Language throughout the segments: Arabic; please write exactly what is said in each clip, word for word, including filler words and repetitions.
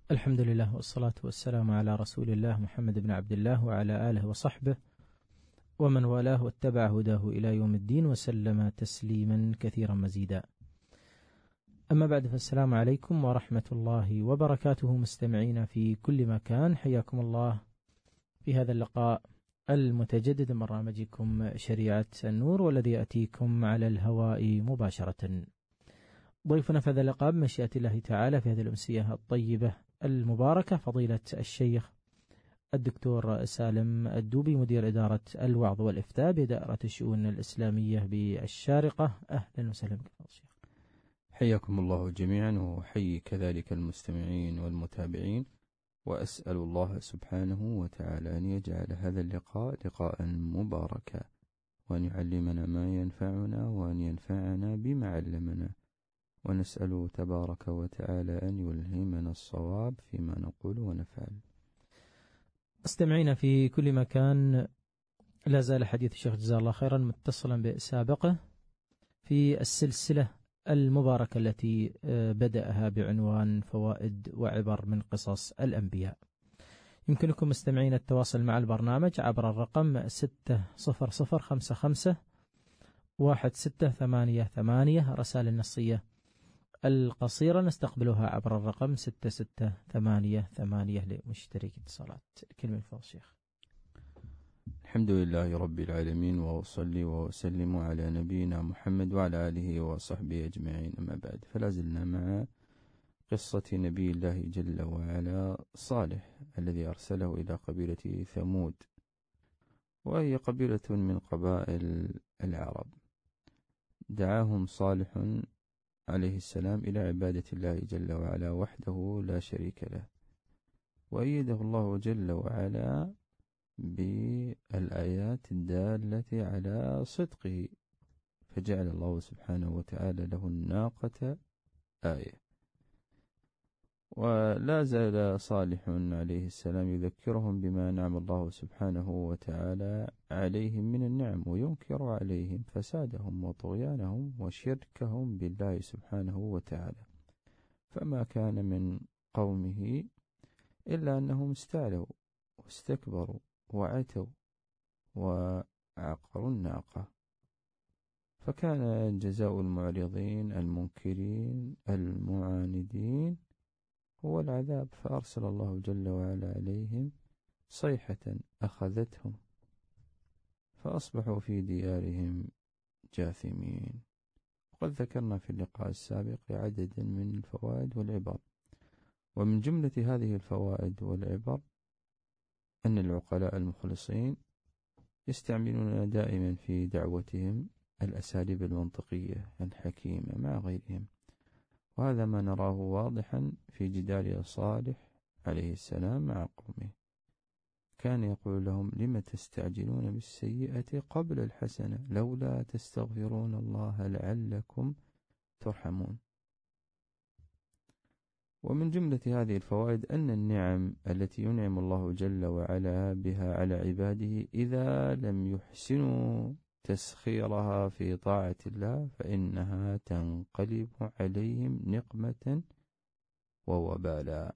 الحمد لله والصلاة والسلام على رسول الله محمد بن عبد الله وعلى آله وصحبه ومن والاه واتبع هداه إلى يوم الدين وسلم تسليما كثيرا مزيدا. أما بعد، فالسلام عليكم ورحمة الله وبركاته مستمعين في كل مكان، حياكم الله في هذا اللقاء المتجدد من برنامجكم شريعة النور، والذي يأتيكم على الهواء مباشرة. ضيفنا في هذا اللقاء بمشيئة الله تعالى في هذه الأمسية الطيبة المباركة فضيلة الشيخ الدكتور سالم الدوبي، مدير إدارة الوعظ والإفتاء بدائرة الشؤون الإسلامية بالشارقة. أهلا وسهلا بك شيخ. حياكم الله جميعا، وحيي كذلك المستمعين والمتابعين، وأسأل الله سبحانه وتعالى أن يجعل هذا اللقاء لقاء مباركا، وأن يعلمنا ما ينفعنا، وأن ينفعنا بما علمنا، ونسأل تبارك وتعالى أن يلهمنا الصواب فيما نقول ونفعل. استمعينا في كل مكان، لا زال حديث الشيخ جزاه الله خيرا متصلا بسابقه في السلسلة المباركة التي بدأها بعنوان فوائد وعبر من قصص الأنبياء. يمكنكم مستمعين التواصل مع البرنامج عبر الرقم ستة صفر صفر خمسة خمسة واحد ستة ثمانية ثمانية. رسائل النصية القصيرة نستقبلها عبر الرقم ستة ستة ثمانية ثمانية لمشترك اتصالات. كلمة الفضل شيخ. الحمد لله رب العالمين، وأصلي وأسلم على نبينا محمد وعلى آله وصحبه أجمعين. أما بعد، فلا زلنا مع قصة نبي الله جل وعلا صالح الذي أرسله إلى قبيلة ثمود، وهي قبيلة من قبائل العرب. دعاهم صالح عليه السلام إلى عبادة الله جل وعلا وحده لا شريك له، وأيده الله جل وعلا بالآيات الدالة على صدقه، فجعل الله سبحانه وتعالى له الناقة آية. ولا زال صالح عليه السلام يذكرهم بما نعم الله سبحانه وتعالى عليهم من النعم، وينكر عليهم فسادهم وطغيانهم وشركهم بالله سبحانه وتعالى. فما كان من قومه إلا أنهم استعلوا واستكبروا وعتوا وعقروا الناقة، فكان جزاء المعرضين المنكرين المعاندين هو العذاب. فأرسل الله جل وعلا عليهم صيحة أخذتهم فأصبحوا في ديارهم جاثمين. وقد ذكرنا في اللقاء السابق عددا من الفوائد والعبر، ومن جملة هذه الفوائد والعبر أن العقلاء المخلصين يستعملون دائما في دعوتهم الأساليب المنطقية الحكيمة مع غيرهم، وهذا ما نراه واضحا في جدال صالح عليه السلام مع قومه. كان يقول لهم: لم تستعجلون بالسيئة قبل الحسنة لولا تستغفرون الله لعلكم ترحمون. ومن جملة هذه الفوائد أن النعم التي ينعم الله جل وعلا بها على عباده إذا لم يحسنوا تسخيرها في طاعة الله فإنها تنقلب عليهم نقمة ووبالا.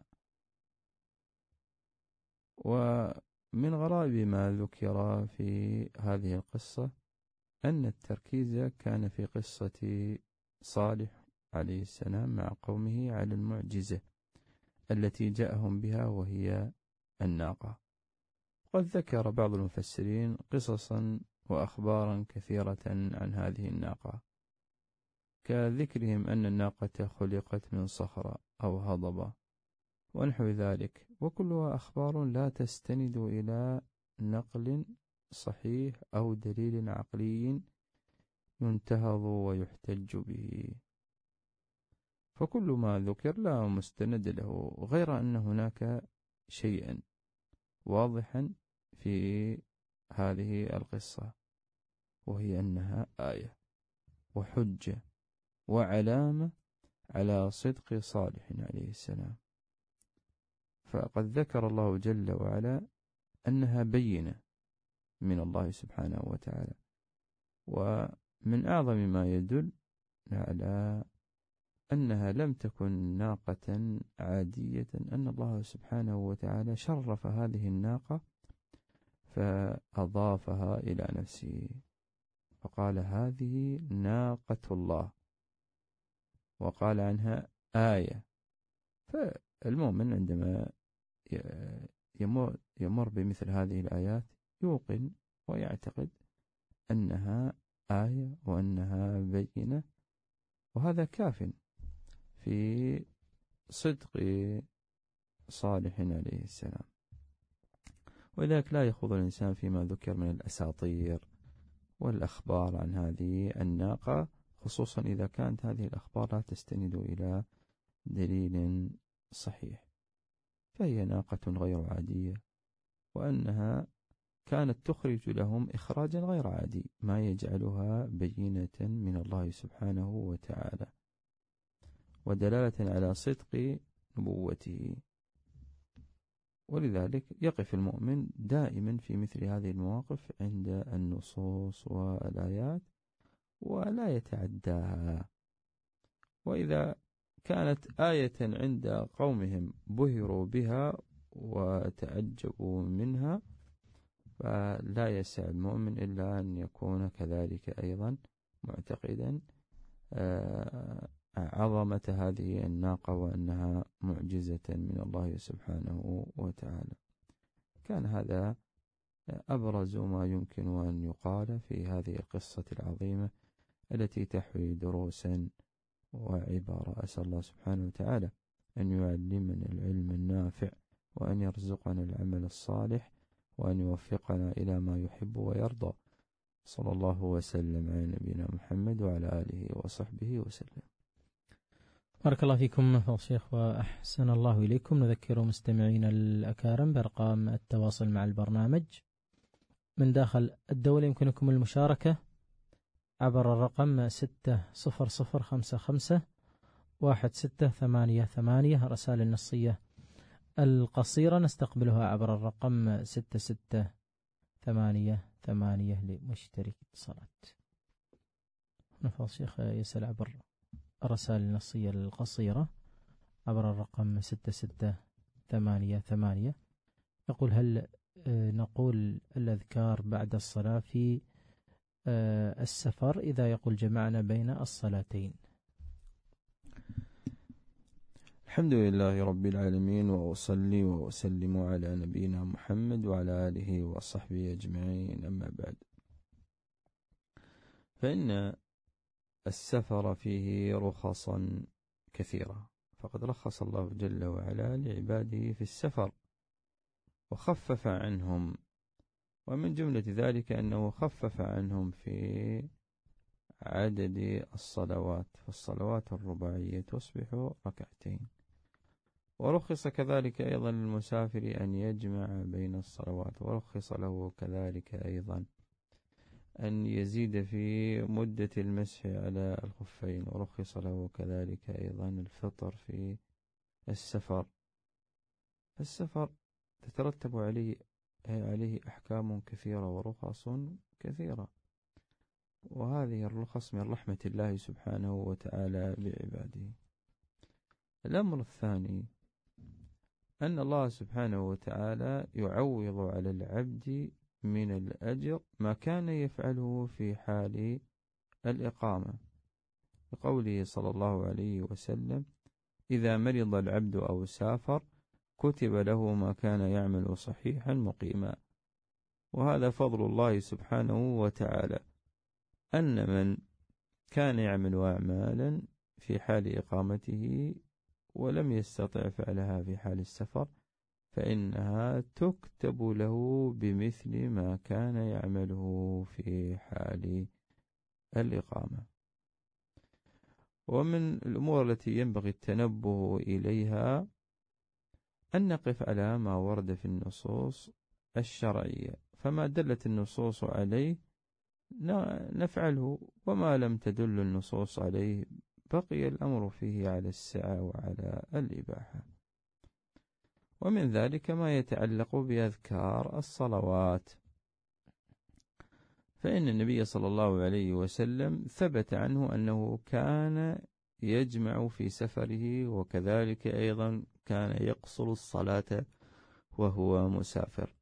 ومن غرائب ما ذكر في هذه القصة أن التركيز كان في قصة صالح عليه السلام مع قومه على المعجزة التي جاءهم بها وهي الناقة. قد ذكر بعض المفسرين قصصا وأخبارا كثيرة عن هذه الناقة، كذكرهم أن الناقة خلقت من صخرة أو هضبة ونحو ذلك، وكلها أخبار لا تستند إلى نقل صحيح أو دليل عقلي ينتهض ويحتج به، فكل ما ذكر لا مستند له، غير أن هناك شيئا واضحا في هذه القصة، وهي أنها آية وحجة وعلامة على صدق صالح عليه السلام. فقد ذكر الله جل وعلا أنها بينة من الله سبحانه وتعالى، ومن أعظم ما يدل على أنها لم تكن ناقة عادية، أن الله سبحانه وتعالى شرف هذه الناقة فأضافها إلى نفسه، فقال هذه ناقة الله، وقال عنها آية. فالمؤمن عندما يمر, يمر بمثل هذه الآيات يوقن ويعتقد أنها آية وأنها بينة، وهذا كاف في صدق صالح عليه السلام. ولذلك لا يخوض الإنسان فيما ذكر من الأساطير والأخبار عن هذه الناقة، خصوصا إذا كانت هذه الأخبار لا تستند إلى دليل صحيح، فهي ناقة غير عادية، وأنها كانت تخرج لهم إخراجا غير عادي، ما يجعلها بينة من الله سبحانه وتعالى ودلالة على صدق نبوته. ولذلك يقف المؤمن دائما في مثل هذه المواقف عند النصوص والآيات ولا يتعداها. وإذا كانت آية عند قومهم بهروا بها وتعجبوا منها، فلا يسع المؤمن إلا أن يكون كذلك أيضا معتقدا عظمة هذه الناقة وأنها معجزة من الله سبحانه وتعالى. كان هذا أبرز ما يمكن أن يقال في هذه القصة العظيمة التي تحوي دروسا وعبارة. أسأل الله سبحانه وتعالى أن يعلمنا العلم النافع، وأن يرزقنا العمل الصالح، وأن يوفقنا إلى ما يحب ويرضى. صلى الله وسلم على نبينا محمد وعلى آله وصحبه وسلم. بارك الله فيكم فضل الشيخ وأحسن الله إليكم. نذكر مستمعين الأكارم بأرقام التواصل مع البرنامج من داخل الدولة. يمكنكم المشاركة عبر الرقم ستة صفر صفر خمسة خمسة واحد ستة ثمانية ثمانية. رسائل النصية القصيرة نستقبلها عبر الرقم ستة ستة ثمانية ثمانية لمشترك اتصالات. نفضل الشيخ يسأل عبر الرسائل النصية القصيرة عبر الرقم ستة ستة ثمانية ثمانية. يقول هل نقول الأذكار بعد الصلاة في السفر إذا يقول جمعنا بين الصلاتين؟ الحمد لله رب العالمين، وأصلي وأسلم على نبينا محمد وعلى آله وصحبه أجمعين، أما بعد، فإن السفر فيه رخصا كثيرة، فقد رخص الله جل وعلا لعباده في السفر وخفف عنهم، ومن جملة ذلك أنه خفف عنهم في عدد الصلوات، فالصلوات الرباعية تصبح ركعتين. ورخص كذلك أيضا للمسافر أن يجمع بين الصلوات، ورخص له كذلك أيضا أن يزيد في مدة المسح على الخفين، ورخص له كذلك أيضا الفطر في السفر. السفر تترتب عليه عليه أحكام كثيرة ورخص كثيرة، وهذه الرخص من رحمة الله سبحانه وتعالى بعباده. الأمر الثاني أن الله سبحانه وتعالى يعوض على العبد من الأجر ما كان يفعله في حال الإقامة، بقوله صلى الله عليه وسلم: إذا مرض العبد أو سافر كتب له ما كان يعمل صحيحا مقيما. وهذا فضل الله سبحانه وتعالى، أن من كان يعمل أعمالا في حال إقامته ولم يستطع فعلها في حال السفر، فإنها تكتب له بمثل ما كان يعمله في حال الإقامة. ومن الأمور التي ينبغي التنبه إليها أن نقف على ما ورد في النصوص الشرعية، فما دلت النصوص عليه نفعله، وما لم تدل النصوص عليه بقي الأمر فيه على السعة وعلى الإباحة. ومن ذلك ما يتعلق بأذكار الصلوات، فإن النبي صلى الله عليه وسلم ثبت عنه أنه كان يجمع في سفره، وكذلك أيضا كان يقصر الصلاة وهو مسافر.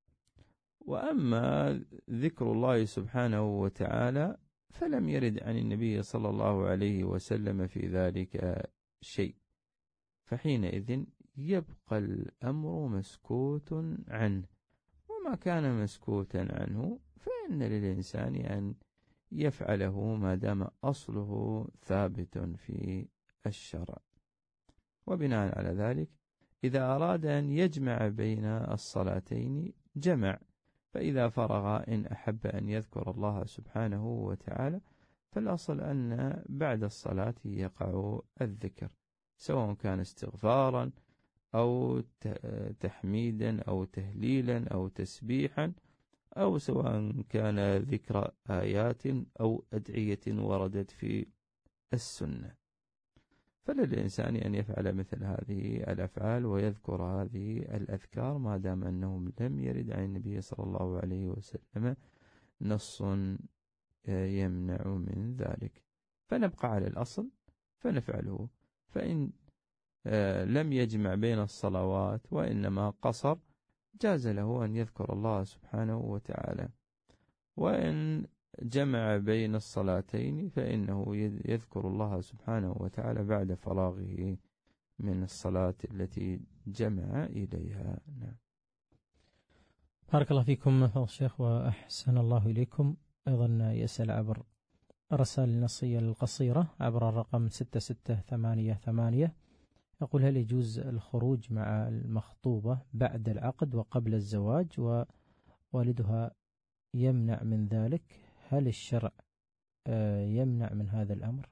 وأما ذكر الله سبحانه وتعالى فلم يرد عن النبي صلى الله عليه وسلم في ذلك شيء، فحينئذ يبقى الأمر مسكوت عنه. وما كان مسكوتا عنه فإن للإنسان أن يفعله ما دام أصله ثابت في الشرع. وبناء على ذلك إذا أراد أن يجمع بين الصلاتين جمع، فإذا فرغ إن أحب أن يذكر الله سبحانه وتعالى فالأصل أن بعد الصلاة يقع الذكر، سواء كان استغفارا أو تحميدا أو تهليلا أو تسبيحا، أو سواء كان ذكر آيات أو أدعية وردت في السنة. فللإنسان أن يفعل مثل هذه الأفعال ويذكر هذه الأذكار ما دام أنهم لم يرد عن النبي صلى الله عليه وسلم نص يمنع من ذلك، فنبقى على الأصل فنفعله. فإن لم يجمع بين الصلوات وإنما قصر جاز له أن يذكر الله سبحانه وتعالى. وإن جمع بين الصلاتين فإنه يذكر الله سبحانه وتعالى بعد فراغه من الصلاة التي جمع إليها. نعم. بارك الله فيكم فضل الشيخ وأحسن الله إليكم. أيضا يسأل عبر الرسائل النصية القصيرة عبر الرقم ستة ستة ثمانية ثمانية، يقول: هل يجوز الخروج مع المخطوبة بعد العقد وقبل الزواج ووالدها يمنع من ذلك؟ هل الشرع يمنع من هذا الأمر؟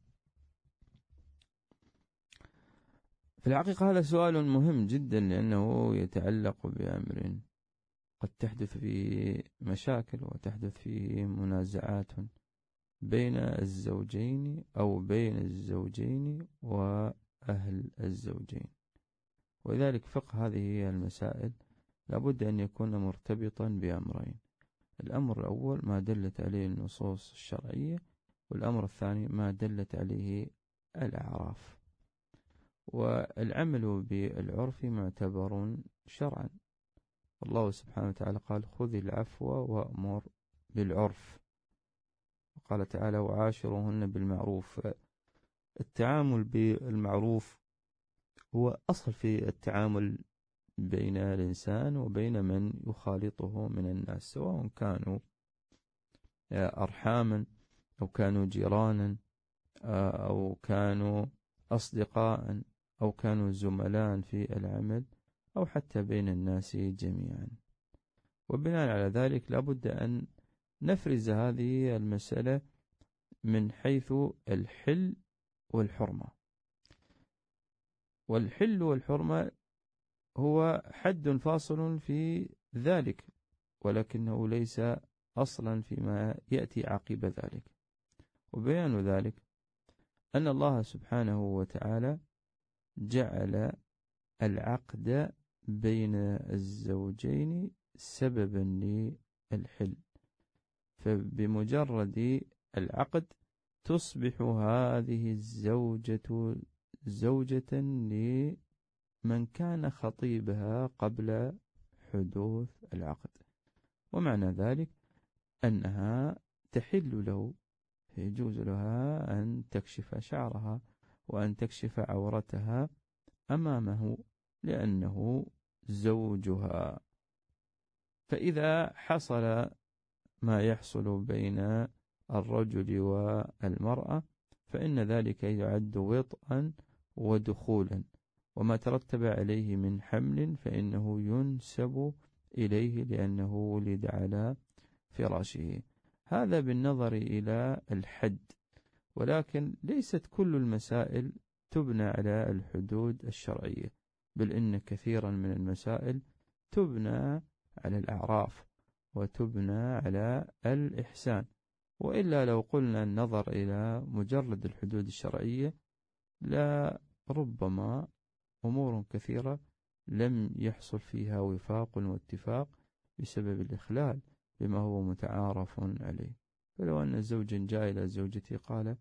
في الحقيقة هذا سؤال مهم جدا، لأنه يتعلق بأمر قد تحدث فيه مشاكل وتحدث فيه منازعات بين الزوجين أو بين الزوجين وأهل الزوجين، ولذلك فقه هذه المسائل لابد أن يكون مرتبطا بأمرين: الأمر الأول ما دلت عليه النصوص الشرعية، والأمر الثاني ما دلت عليه الأعراف. والعمل بالعرف معتبر شرعا، الله سبحانه وتعالى قال: خذ العفو وأمر بالعرف، وقال تعالى: وعاشرهن بالمعروف. التعامل بالمعروف هو أصل في التعامل بين الإنسان وبين من يخالطه من الناس، سواء كانوا أرحاما أو كانوا جيرانا أو كانوا أصدقاء أو كانوا زملاء في العمل أو حتى بين الناس جميعا. وبناء على ذلك لابد أن نفرز هذه المسألة من حيث الحل والحرمة. والحل والحرمة هو حد فاصل في ذلك، ولكنه ليس أصلا فيما يأتي عقب ذلك. وبيان ذلك أن الله سبحانه وتعالى جعل العقد بين الزوجين سببا للحل، فبمجرد العقد تصبح هذه الزوجة زوجة لمن كان خطيبها قبل حدوث العقد، ومعنى ذلك أنها تحل له، يجوز لها أن تكشف شعرها وأن تكشف عورتها أمامه لأنه زوجها. فإذا حصل ما يحصل بين الرجل والمرأة فإن ذلك يعد وطئا ودخولا، وما ترتب عليه من حمل فإنه ينسب إليه لأنه ولد على فراشه. هذا بالنظر إلى الحد، ولكن ليست كل المسائل تبنى على الحدود الشرعية، بل إن كثيرا من المسائل تبنى على الأعراف وتبنى على الإحسان. وإلا لو قلنا النظر إلى مجرد الحدود الشرعية لا ربما أمور كثيرة لم يحصل فيها وفاق واتفاق بسبب الإخلال بما هو متعارف عليه. فلو أن الزوج جاء إلى زوجته قال: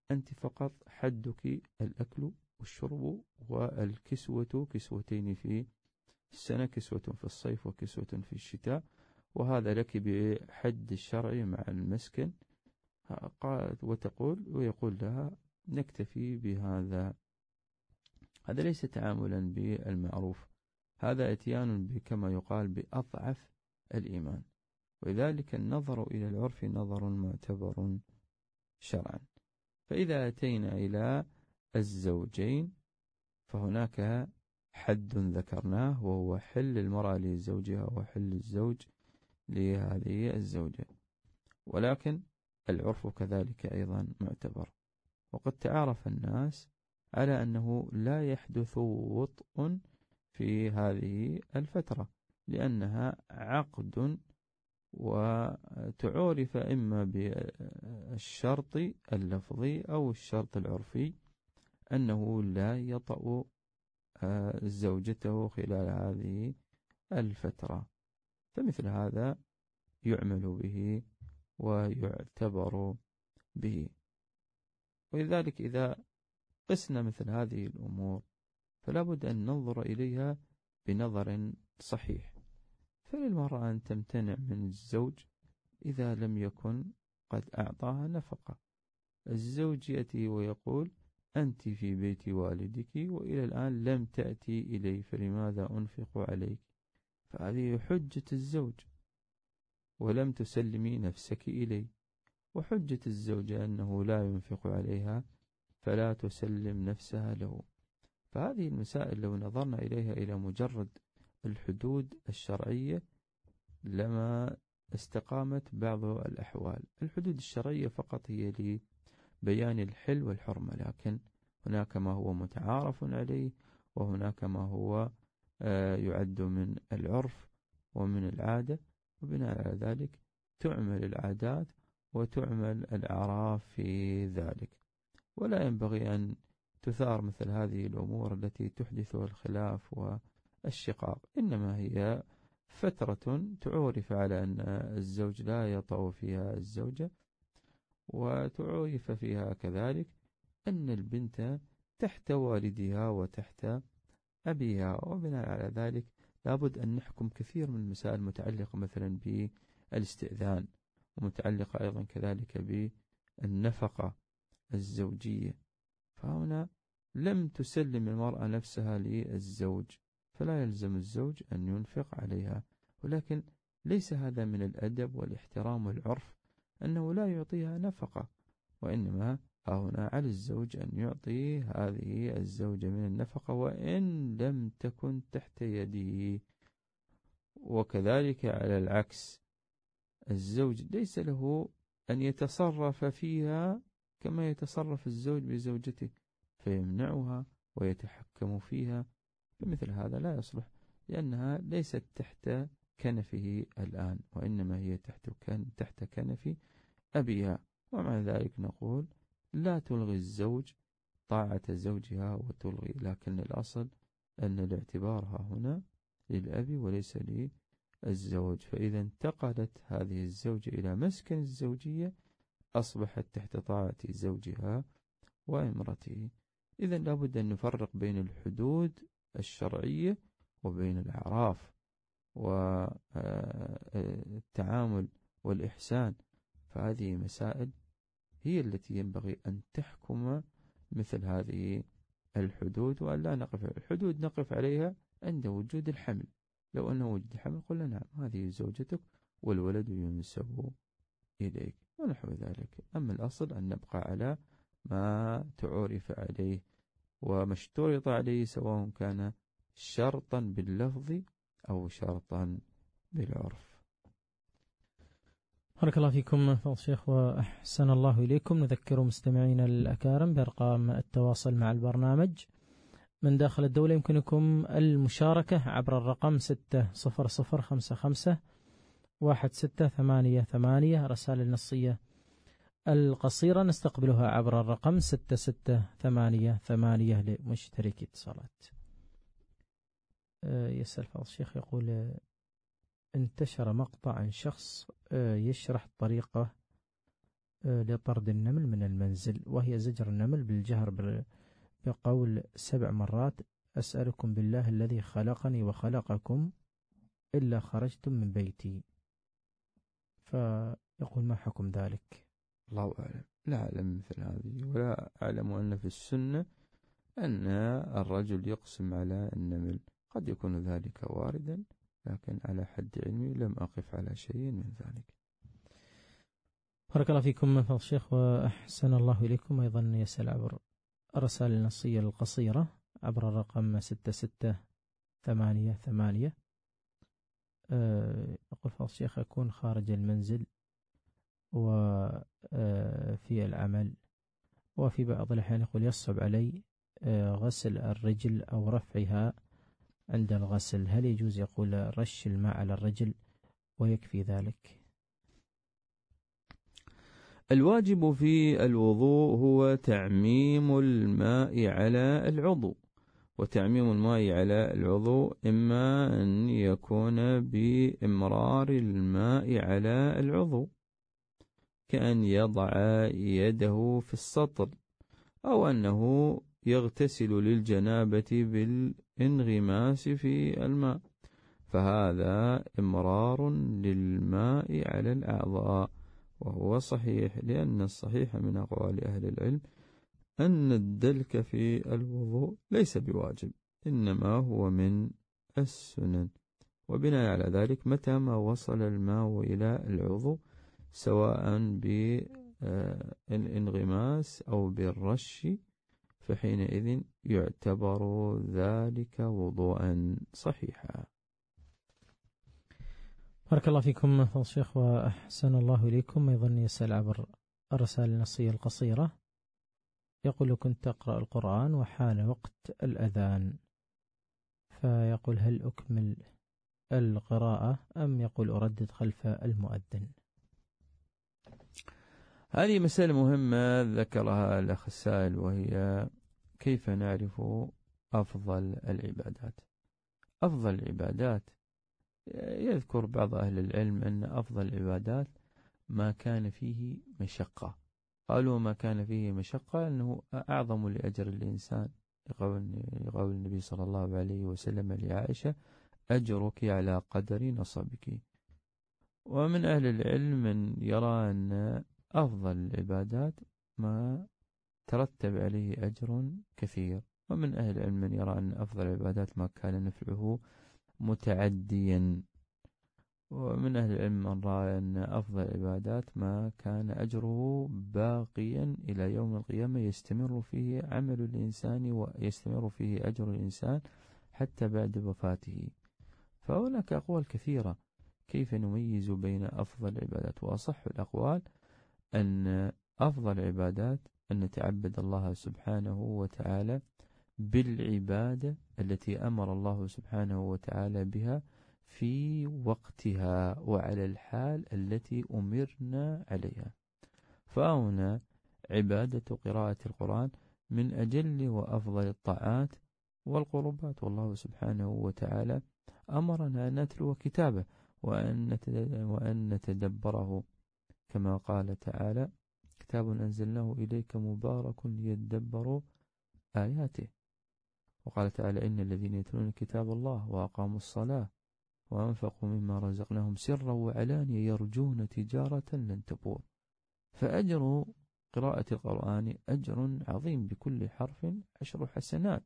أنت فقط حدك الأكل والشرب والكسوة، كسوتين في السنة، كسوة في الصيف وكسوة في الشتاء، وهذا لك بحد الشرع مع المسكن. قالت وتقول ويقول لها نكتفي بهذا. هذا ليس تعاملا بالمعروف، هذا اتيان كما يقال بأضعف الإيمان، ولذلك النظر إلى العرف نظر معتبر شرعا. فإذا أتينا إلى الزوجين فهناك حد ذكرناه وهو حل المرأة لزوجها وحل الزوج لهذه الزوجة، ولكن العرف كذلك أيضا معتبر. وقد تعارف الناس على أنه لا يحدث وطء في هذه الفترة، لأنها عقد وتعرف إما بالشرط اللفظي أو الشرط العرفي أنه لا يطأ زوجته خلال هذه الفترة، فمثل هذا يعمل به ويعتبر به. ولذلك إذا قسنا مثل هذه الأمور فلا بد أن ننظر إليها بنظر صحيح. فللمرأة أن تمتنع من الزوج إذا لم يكن قد أعطاها نفقة. الزوج يأتي ويقول أنت في بيت والدك وإلى الآن لم تأتي إلي، فلماذا أنفق عليك؟ فهذه حجة الزوج، ولم تسلمي نفسك إلي. وحجة الزوجة أنه لا ينفق عليها فلا تسلم نفسها له. فهذه المسائل لو نظرنا إليها إلى مجرد الحدود الشرعية لما استقامت بعض الأحوال. الحدود الشرعية فقط هي لبيان الحل والحرمة، لكن هناك ما هو متعارف عليه، وهناك ما هو يعد من العرف ومن العادة، وبناء على ذلك تعمل العادات وتعمل الأعراف في ذلك. ولا ينبغي أن تثار مثل هذه الأمور التي تحدث الخلاف والشقاق، إنما هي فترة تعرف على أن الزوج لا يطأ فيها الزوجة، وتعرف فيها كذلك أن البنت تحت والدها وتحت أبيها. وبناء على ذلك لابد أن نحكم كثير من المسائل المتعلقة مثلا بالاستئذان، ومتعلقة أيضا كذلك بالنفقة الزوجية. فهنا لم تسلم المرأة نفسها للزوج، فلا يلزم الزوج أن ينفق عليها. ولكن ليس هذا من الأدب والاحترام والعرف أنه لا يعطيها نفقة، وإنما هنا على الزوج أن يعطي هذه الزوجة من النفقة وإن لم تكن تحت يده. وكذلك على العكس، الزوج ليس له أن يتصرف فيها كما يتصرف الزوج بزوجته فيمنعها ويتحكم فيها، فمثل هذا لا يصلح، لأنها ليست تحت كنفه الآن، وإنما هي تحت كن تحت كنف أبيها. ومع ذلك نقول لا تلغي الزوج طاعة زوجها وتلغي، لكن الأصل أن الاعتبار ها هنا للأب وليس للزوج. فإذا انتقلت هذه الزوجة إلى مسكن الزوجية أصبحت تحت طاعة زوجها وامرته. إذا لابد أن نفرق بين الحدود الشرعية وبين الأعراف والتعامل والإحسان. فهذه مسائل هي التي ينبغي أن تحكم مثل هذه الحدود، وأن لا نقف على الحدود نقف عليها عند وجود الحمل. لو أنه وجد الحمل قلنا نعم هذه زوجتك والولد ينسب إليك ونحو ذلك. أما الأصل أن نبقى على ما تعرف عليه وما اشترط عليه، سواء كان شرطا باللفظ أو شرطا بالعرف. بارك الله فيكم فضل الشيخ وأحسن الله إليكم. نذكر مستمعينا الأكارم بأرقام التواصل مع البرنامج من داخل الدولة. يمكنكم المشاركة عبر الرقم ستة صفر صفر خمسة خمسة واحد ستة ثمانية ثمانية. رسائل النصية القصيرة نستقبلها عبر الرقم ستة ستة ثمانية ثمانية لمشترك اتصالات. يسأل فضل الشيخ يقول انتشر مقطع عن شخص يشرح طريقة لطرد النمل من المنزل، وهي زجر النمل بالجهر بقول سبع مرات: أسألكم بالله الذي خلقني وخلقكم إلا خرجتم من بيتي. فيقول: ما حكم ذلك؟ الله أعلم، لا أعلم مثل هذه، ولا أعلم أن في السنة أن الرجل يقسم على النمل. قد يكون ذلك واردا، لكن على حد علمي لم أقف على شيء من ذلك. بارك الله فيكم من فضل الشيخ وأحسن الله إليكم. أيضا يسأل عبر الرسائل النصية القصيرة عبر الرقم ستة ستة ثمانية ثمانية. يقول فضل الشيخ: أكون خارج المنزل وفي العمل، وفي بعض الأحيان يقول يصعب علي غسل الرجل أو رفعها عند الغسل، هل يجوز يقول رش الماء على الرجل ويكفي ذلك؟ الواجب في الوضوء هو تعميم الماء على العضو، وتعميم الماء على العضو إما أن يكون بإمرار الماء على العضو كأن يضع يده في السطل، أو أنه يغتسل للجنابة بالانغماس في الماء، فهذا إمرار للماء على الأعضاء، وهو صحيح، لأن الصحيح من أقوال أهل العلم أن الدلك في الوضوء ليس بواجب، إنما هو من السنن. وبناء على ذلك متى ما وصل الماء إلى العضو سواء بالانغماس أو بالرش فحينئذ يعتبر ذلك وضوءا صحيحا. بارك الله فيكم فضل الشيخ وأحسن الله إليكم. أيضا يسأل عبر الرسائل النصية القصيرة، يقول: كنت أقرأ القرآن وحان وقت الأذان، فيقول: هل أكمل القراءة أم يقول أردد خلف المؤذن؟ هذه مسألة مهمة ذكرها الأخ السائل، وهي كيف نعرف أفضل العبادات. أفضل العبادات يذكر بعض أهل العلم أن أفضل العبادات ما كان فيه مشقة. قالوا ما كان فيه مشقة أنه أعظم لأجر الإنسان، يقول النبي صلى الله عليه وسلم لعائشة: أجرك على قدر نصبك. ومن أهل العلم من يرى أن أفضل العبادات ما ترتب عليه أجر كثير، ومن أهل العلم من يرى أن أفضل العبادات ما كان نفعه متعديا، ومن أهل العلم من رأى أن أفضل العبادات ما كان أجره باقيا إلى يوم القيامة، يستمر فيه عمل الإنسان ويستمر فيه أجر الإنسان حتى بعد وفاته. فهناك أقوال كثيرة كيف نميز بين أفضل العبادات، وأصح الأقوال أن أفضل العبادات أن نتعبد الله سبحانه وتعالى بالعبادة التي أمر الله سبحانه وتعالى بها في وقتها وعلى الحال التي أمرنا عليها. فهنا عبادة قراءة القرآن من أجل وأفضل الطاعات والقربات، والله سبحانه وتعالى أمرنا أن نتلو كتابه وأن نتدبره، كما قال تعالى: كتاب أنزلناه إليك مبارك ليدبروا آياته. وقال تعالى: إن الذين يتلون كتاب الله وأقاموا الصلاة وأنفقوا مما رزقناهم سرا وعلانية يرجون تجارة لن تبور. فأجر قراءة القرآن أجر عظيم، بكل حرف عشر حسنات.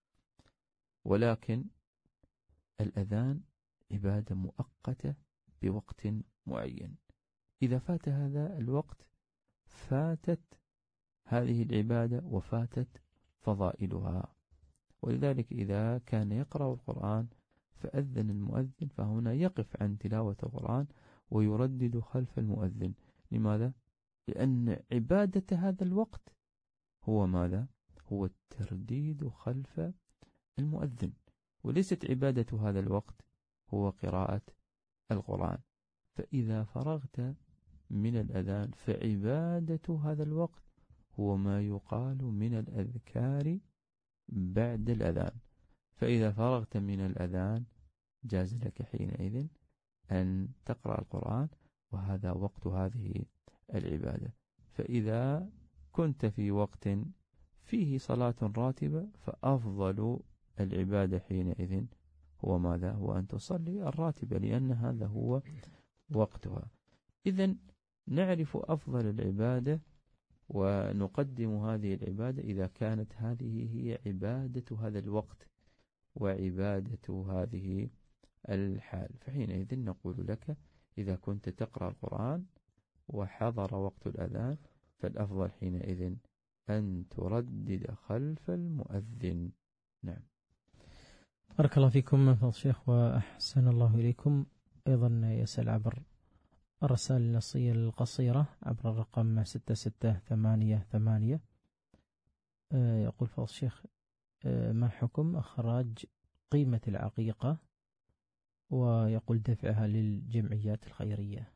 ولكن الأذان عبادة مؤقتة بوقت معين، إذا فات هذا الوقت فاتت هذه العبادة وفاتت فضائلها. ولذلك إذا كان يقرأ القرآن فأذن المؤذن، فهنا يقف عن تلاوة القرآن ويردد خلف المؤذن. لماذا؟ لأن عبادة هذا الوقت هو ماذا؟ هو الترديد خلف المؤذن، وليست عبادة هذا الوقت هو قراءة القرآن. فإذا فرغت من الأذان فعبادة هذا الوقت هو ما يقال من الأذكار بعد الأذان. فإذا فرغت من الأذان جاز لك حينئذ أن تقرأ القرآن، وهذا وقت هذه العبادة. فإذا كنت في وقت فيه صلاة راتبة فأفضل العبادة حينئذ هو ماذا؟ هو أن تصلي الراتبة، لأن هذا هو وقتها. إذن نعرف أفضل العبادة ونقدم هذه العبادة إذا كانت هذه هي عبادة هذا الوقت وعبادة هذه الحال. فحينئذ نقول لك إذا كنت تقرأ القرآن وحضر وقت الأذان فالأفضل حينئذ أن تردد خلف المؤذن. نعم. بارك الله فيكم فضل الشيخ وأحسن الله إليكم. أيضا يسأل عبر الرسائل النصية القصيرة عبر الرقم ستة ستة ثمانية ثمانية. يقول فضل الشيخ ما حكم إخراج قيمة العقيقة ويقول دفعها للجمعيات الخيرية؟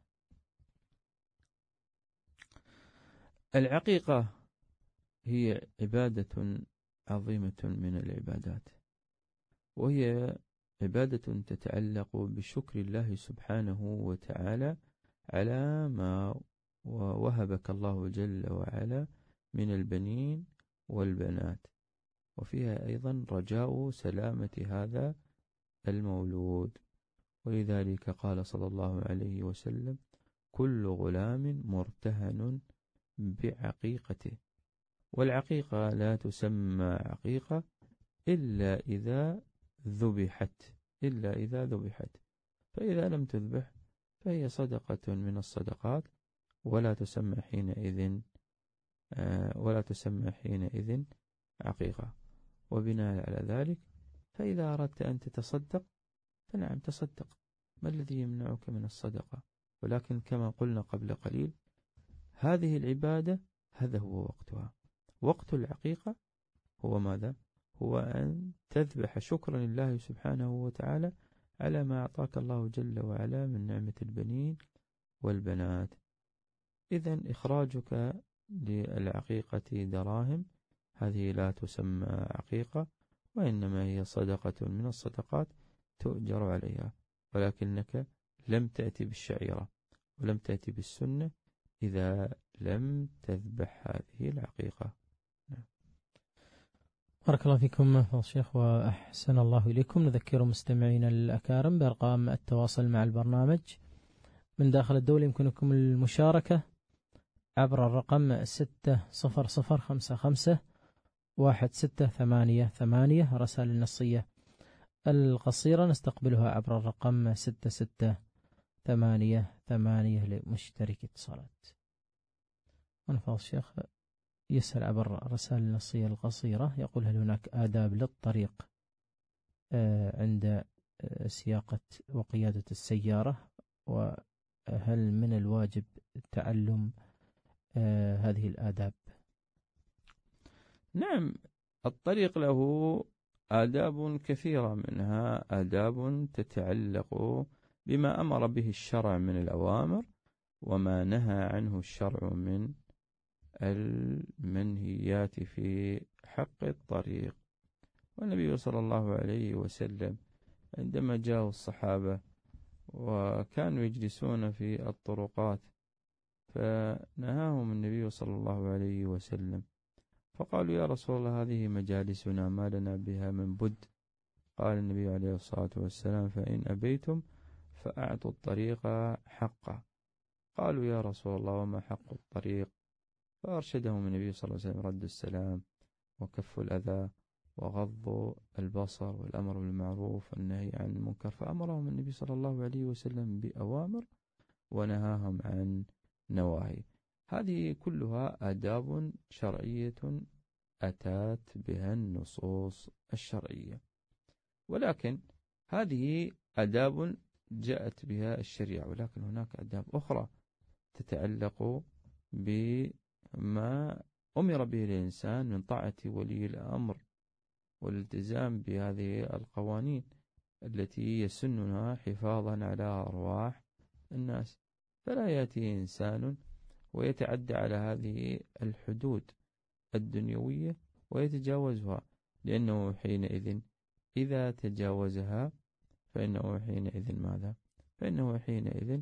العقيقة هي عبادة عظيمة من العبادات، وهي عبادة تتعلق بشكر الله سبحانه وتعالى على ما وهبك الله جل وعلا من البنين والبنات، وفيها أيضا رجاء سلامة هذا المولود. ولذلك قال صلى الله عليه وسلم: كل غلام مرتهن بعقيقته. والعقيقة لا تسمى عقيقة إلا إذا ذبحت إلا إذا ذبحت فإذا لم تذبح فهي صدقة من الصدقات ولا تسمى حينئذ ولا تسمى حينئذ عقيقة. وبناء على ذلك فإذا أردت أن تتصدق فنعم تصدق، ما الذي يمنعك من الصدقة؟ ولكن كما قلنا قبل قليل هذه العبادة هذا هو وقتها. وقت العقيقة هو ماذا؟ هو أن تذبح شكرا لله سبحانه وتعالى على ما أعطاك الله جل وعلا من نعمة البنين والبنات. إذن إخراجك للعقيقة دراهم هذه لا تسمى عقيقة، وإنما هي صدقة من الصدقات تؤجر عليها، ولكنك لم تأتي بالشعيرة ولم تأتي بالسنة إذا لم تذبح هذه العقيقة. بارك الله فيكم فضل الشيخ وأحسن الله إليكم. نذكر مستمعين الأكارم بأرقام التواصل مع البرنامج من داخل الدولة. يمكنكم المشاركة عبر الرقم ستة صفر صفر خمسة خمسة واحد ستة ثمانية ثمانية. رسائل النصية القصيرة نستقبلها عبر الرقم ستة ستة ثمانية ثمانية لمشترك اتصالات. ونفضل الشيخ يسأل عبر الرسائل النصية القصيرة يقول: هل هناك آداب للطريق عند سياقة وقيادة السيارة؟ وهل من الواجب تعلم هذه الآداب؟ نعم، الطريق له آداب كثيرة، منها آداب تتعلق بما أمر به الشرع من الأوامر وما نهى عنه الشرع من المنهيات في حق الطريق. والنبي صلى الله عليه وسلم عندما جاءوا الصحابة وكانوا يجلسون في الطرقات فنهاهم النبي صلى الله عليه وسلم فقالوا: يا رسول الله، هذه مجالسنا ما لنا بها من بد. قال النبي عليه الصلاة والسلام: فإن أبيتم فأعطوا الطريق حقه. قالوا: يا رسول الله، وما حق الطريق؟ فأرشدهم النبي صلى الله عليه وسلم: رد السلام وكف الأذى وغض البصر والأمر بالمعروف والنهي عن المنكر. فأمرهم النبي صلى الله عليه وسلم بأوامر ونهاهم عن نواهي. هذه كلها آداب شرعية أتت بها النصوص الشرعية، ولكن هذه آداب جاءت بها الشريعة، ولكن هناك آداب أخرى تتعلق بما أمر به الإنسان من طاعة ولي الأمر والالتزام بهذه القوانين التي يسنها حفاظا على أرواح الناس. فلا يأتي إنسان ويتعدى على هذه الحدود الدنيوية ويتجاوزها، لأنه حينئذ إذا تجاوزها فإنه حينئذ ماذا؟ فإنه حينئذ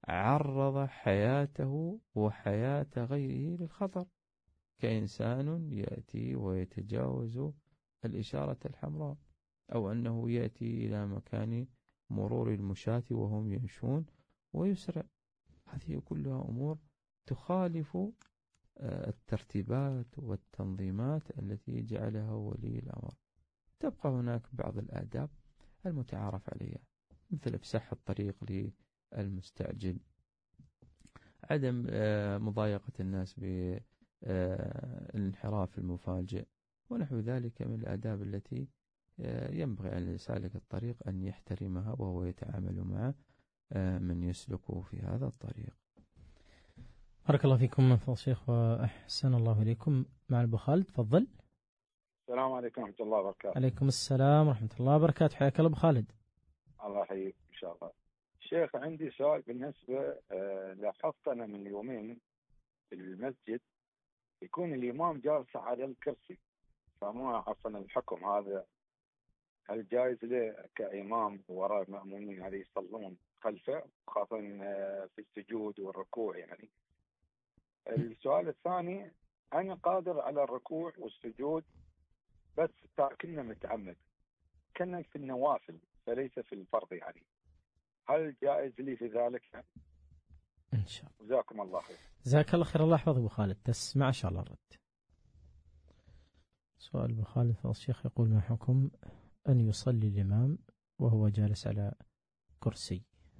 عرض حياته وحياة غيره للخطر، كإنسان يأتي ويتجاوز الإشارة الحمراء، أو أنه يأتي إلى مكان مرور المشاة وهم يمشون ويسرع. هذه كلها أمور تخالف الترتيبات والتنظيمات التي جعلها ولي الأمر. تبقى هناك بعض الآداب المتعارف عليها، مثل إفساح الطريق للمستعجل، عدم مضايقة الناس بالانحراف المفاجئ، ونحو ذلك من الآداب التي ينبغي أن سالك الطريق أن يحترمها وهو يتعامل مع من يسلك في هذا الطريق. بارك الله فيكم من فضل الشيخ وأحسن الله إليكم. مع أبو خالد، تفضل. السلام عليكم ورحمة الله وبركاته. عليكم السلام ورحمة الله وبركاته، حياك الله أبو خالد. الله يحييك إن شاء الله. شيخ، عندي سؤال بالنسبة آه لاحظت أنا من يومين في المسجد يكون الإمام جالس على الكرسي، فما أعرف أنا الحكم هذا، هل جائز له كإمام وراء المأمومين هذه يصلون خلفه خاصة آه في السجود والركوع يعني؟ السؤال الثاني، أنا قادر على الركوع والسجود بس كنا متعمد، كنا في النوافل فليس في الفرض يعني، هل جائز لي في ذلك؟ إن شاء الله. جزاكم الله خير. جزاك الله خير، الله يحفظ أبو خالد. تسمع إن شاء الله الرد. سؤال أبو خالد فضل الشيخ يقول: ما حكم أن يصلي الإمام وهو جالس على كرسي؟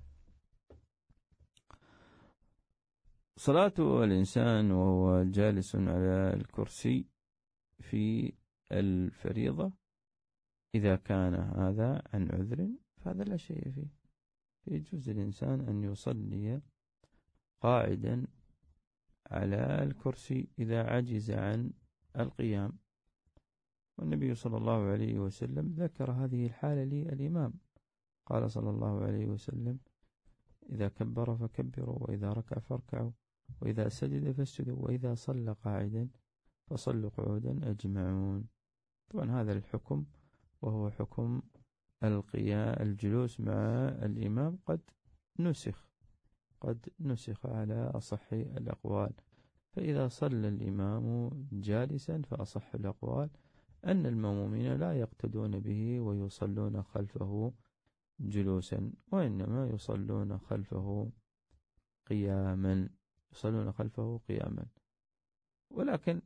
صلاة الإنسان وهو جالس على الكرسي في الفريضة إذا كان هذا عن عذر فهذا لا شيء فيه. يجوز الإنسان أن يصلي قاعدا على الكرسي إذا عجز عن القيام، والنبي صلى الله عليه وسلم ذكر هذه الحالة للإمام، قال صلى الله عليه وسلم: إذا كبر فكبروا، وإذا ركع فاركعوا، وإذا سجد فاسجدوا، وإذا صلى قاعدا فصلوا قعودا أجمعون. طبعا هذا الحكم وهو حكم القيام الجلوس مع الإمام قد نسخ قد نسخ على أصح الأقوال، فإذا صلى الإمام جالسا فأصح الأقوال أن المأمومين لا يقتدون به ويصلون خلفه جلوسا، وإنما يصلون خلفه قياما يصلون خلفه قياما. ولكن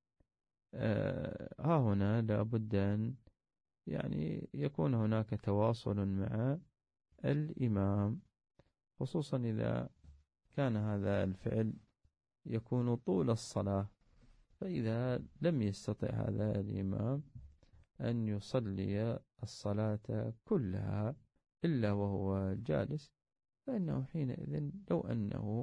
آه ها هنا لابد أن يعني يكون هناك تواصل مع الإمام، خصوصا إذا كان هذا الفعل يكون طول الصلاة، فإذا لم يستطع هذا الإمام أن يصلي الصلاة كلها إلا وهو جالس، فإنه حينئذ لو أنه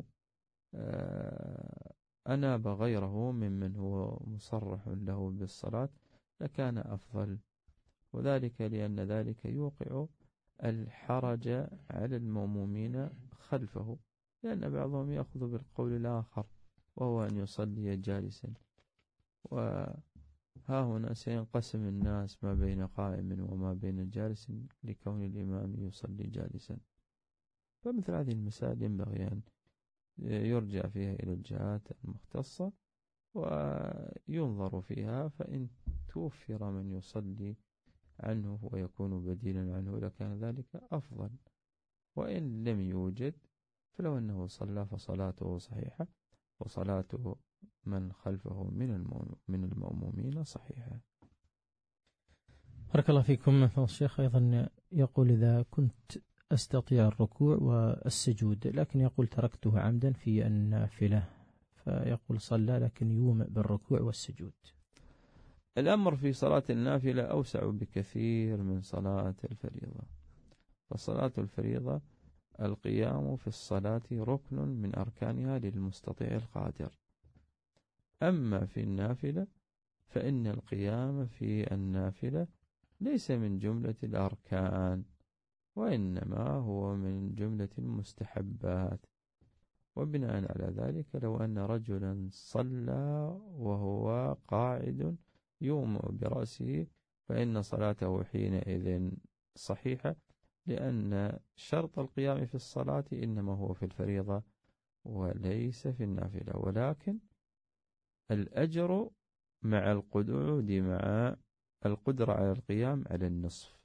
أناب غيره ممن هو مصرح له بالصلاة لكان أفضل، وذلك لأن ذلك يوقع الحرج على المأمومين خلفه، لأن بعضهم يأخذ بالقول الآخر وهو أن يصلي جالسا، وها هنا سينقسم الناس ما بين قائم وما بين جالس لكون الإمام يصلي جالسا. فمثل هذه المسائل ينبغي أن يرجع فيها إلى الجهات المختصة وينظر فيها، فإن توفر من يصلي عنه ويكون بديلا عنه لكان ذلك أفضل، وإن لم يوجد فلو أنه صلى فصلاته صحيحة وصلاته من خلفه من المأمومين صحيحة. بارك الله فيكم. فالشيخ أيضا يقول: إذا كنت أستطيع الركوع والسجود لكن يقول تركته عمدا في النافلة، فيقول صلى لكن يومئ بالركوع والسجود. الأمر في صلاة النافلة أوسع بكثير من صلاة الفريضة، فصلاة الفريضة القيام في الصلاة ركن من أركانها للمستطيع القادر، أما في النافلة فإن القيام في النافلة ليس من جملة الأركان، وإنما هو من جملة المستحبات. وبناء على ذلك لو أن رجلا صلى وهو قاعد يومئ برأسه فإن صلاته حينئذ صحيحة، لأن شرط القيام في الصلاة إنما هو في الفريضة وليس في النافلة، ولكن الأجر مع القعود مع القدرة على القيام على النصف.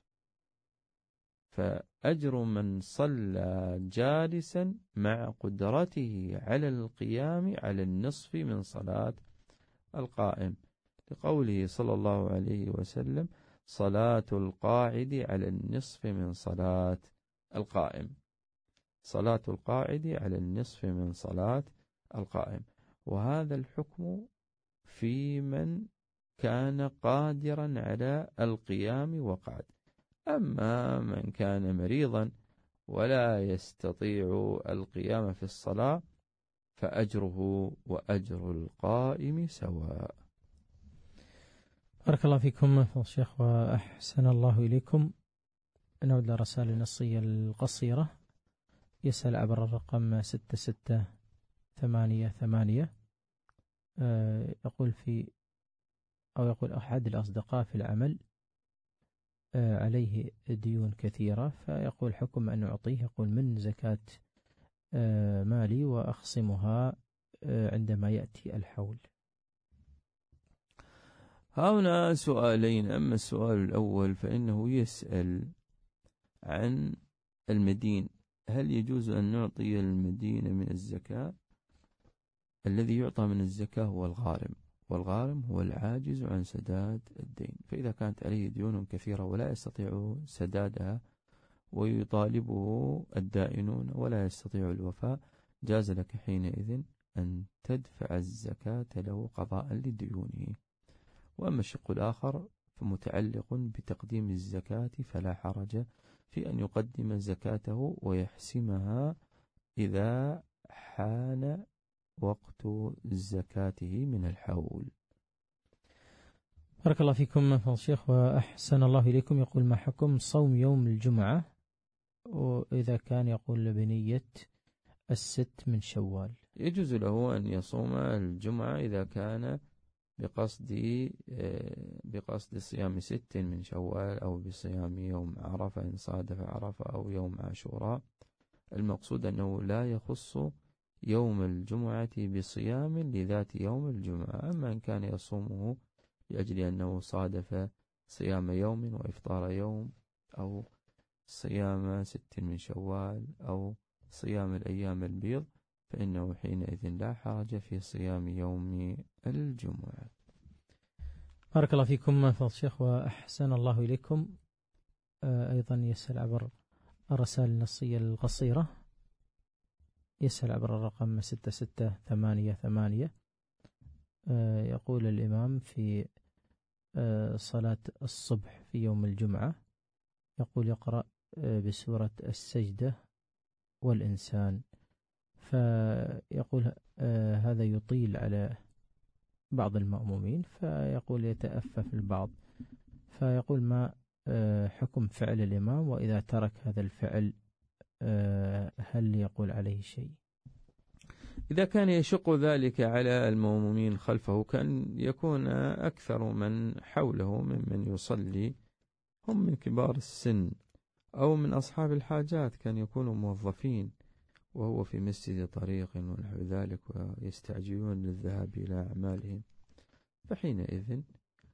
فأجر من صلى جالسا مع قدرته على القيام على النصف من صلاة القائم، لقوله صلى الله عليه وسلم: صلاة القاعد على النصف من صلاة القائم. صلاة القاعد على النصف من صلاة القائم. وهذا الحكم في من كان قادرا على القيام وقعد. أما من كان مريضا ولا يستطيع القيام في الصلاة فأجره وأجر القائم سواء. بارك الله فيكم فضل الشيخ وأحسن الله إليكم. نعود للرسائل النصية القصيرة. يسأل عبر الرقم ستة ستة ثمانية ثمانية، يقول في أو يقول أحد الأصدقاء في العمل عليه ديون كثيرة، فيقول حكم أن أعطيه، يقول من زكاة مالي وأخصمها عندما يأتي الحول. هنا سؤالين. أما السؤال الأول فإنه يسأل عن المدين، هل يجوز أن نعطي المدين من الزكاة؟ الذي يعطى من الزكاة هو الغارم، والغارم هو العاجز عن سداد الدين. فإذا كانت عليه ديون كثيرة ولا يستطيع سدادها ويطالبه الدائنون ولا يستطيع الوفاء، جاز لك حينئذ أن تدفع الزكاة له قضاء لديونه. وأما الشق الآخر فمتعلق بتقديم الزكاة، فلا حرج في أن يقدم زكاته ويحسمها إذا حان وقت زكاته من الحول. بارك الله فيكم فضل الشيخ وأحسن الله إليكم. يقول: ما حكم صوم يوم الجمعة وإذا كان يقول بنية الست من شوال؟ يجوز له أن يصوم الجمعة إذا كان بقصد بقصد صيام ست من شوال أو بصيام يوم عرفة إن صادف عرفة أو يوم عاشوراء. المقصود أنه لا يخص يوم الجمعة بصيام لذات يوم الجمعة. أما إن كان يصومه لأجل أنه صادف صيام يوم وإفطار يوم أو صيام ست من شوال أو صيام الأيام البيض، فإنه حينئذ لا حرج في صيام يوم الجمعة. بارك الله فيكم فضل الشيخ وأحسن الله إليكم. أيضا يسأل عبر الرسائل النصية القصيرة، يسأل عبر الرقم ستة ستة ثمانية ثمانية، يقول: الإمام في صلاة الصبح في يوم الجمعة يقول يقرأ بسورة السجدة والإنسان، فيقول هذا يطيل على بعض المأمومين، فيقول يتأفف البعض، فيقول ما حكم فعل الإمام، وإذا ترك هذا الفعل هل يقول عليه شيء؟ إذا كان يشق ذلك على المأمومين خلفه كان يكون أكثر من حوله ممن يصلي هم من كبار السن أو من أصحاب الحاجات، كان يكونوا موظفين وهو في مسجد طريق ونحو ذلك ويستعجلون للذهاب إلى أعمالهم، فحينئذ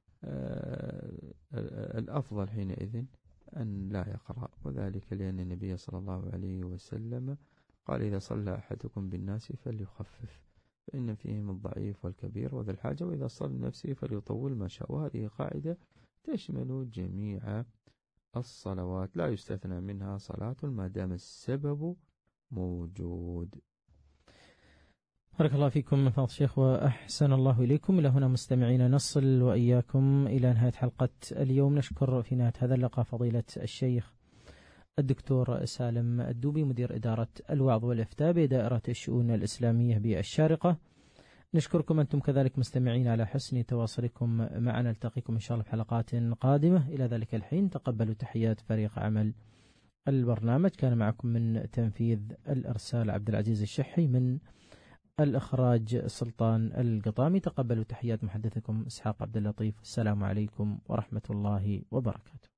الأفضل حينئذ أن لا يقرأ، وذلك لأن النبي صلى الله عليه وسلم قال: إذا صلى أحدكم بالناس فليخفف فإن فيهم الضعيف والكبير وذا الحاجة، وإذا صلى نفسه فليطول ما شاء. وهذه قاعدة تشمل جميع الصلوات لا يستثنى منها صلاة ما دام السبب موجود. بارك الله فيكم فضل الشيخ وأحسن الله إليكم. إلى هنا مستمعين نصل وإياكم إلى نهاية حلقة اليوم. نشكر في نهاية هذا اللقاء فضيلة الشيخ الدكتور سالم الدوبي مدير إدارة الوعظ والإفتاء بدائرة الشؤون الإسلامية بالشارقة. نشكركم أنتم كذلك مستمعين على حسن تواصلكم معنا. نلتقيكم إن شاء الله في حلقات قادمة. إلى ذلك الحين تقبلوا تحيات فريق عمل البرنامج. كان معكم من تنفيذ الإرسال عبد العزيز الشحي، من الإخراج سلطان القطامي. تقبلوا تحيات محدثكم إسحاق عبد اللطيف. السلام عليكم ورحمة الله وبركاته.